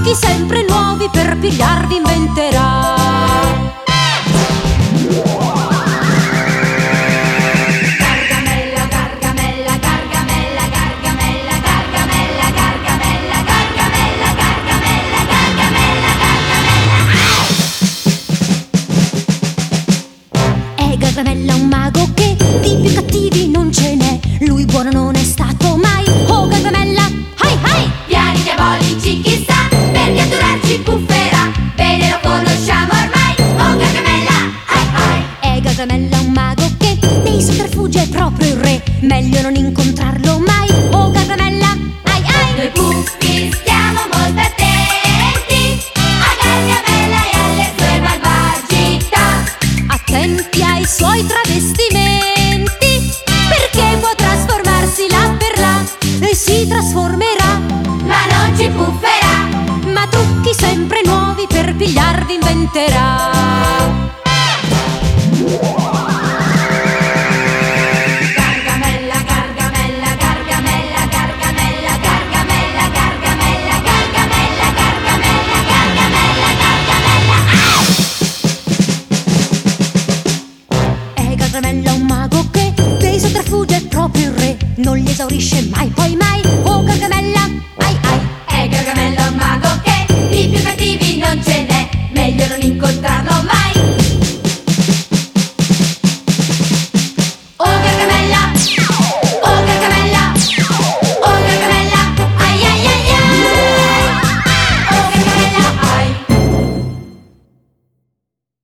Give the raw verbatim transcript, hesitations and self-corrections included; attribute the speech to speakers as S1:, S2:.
S1: trucchi sempre nuovi per pigliarvi inventerà.
S2: Gargamella è un mago che di più cattivi non ce n'è. Lui buono non è stato mai. Oh Gargamella, hai hai!
S3: Piani diabolici chissà, per catturarci pufferà. Bene lo conosciamo ormai. Oh Gargamella, hai hai!
S2: È Gargamella un mago che nei sotterfugi è proprio il re. Meglio non incontrarlo mai. Oh Gargamella, hai hai!
S3: Noi puffi stiamo molto attenti a Gargamella e alle sue malvagità.
S1: Attenti ai suoi travestimenti, perché può trasformarsi là per là e si trasformerà,
S3: Ma non ci pufferà.
S1: ma trucchi sempre nuovi per pigliarvi inventerà.
S3: Gargamella, Gargamella, Gargamella, Gargamella, Gargamella, Gargamella, Gargamella, Gargamella, Gargamella, Gargamella.
S2: È Gargamella un mago che dei sotterfugi è proprio il re. Non li esaurisce mai poi mai. Oh Gargamella, ai ai!
S3: È Gargamella un mago che di più cattivi non ce n'è. Meglio non incontrarlo mai.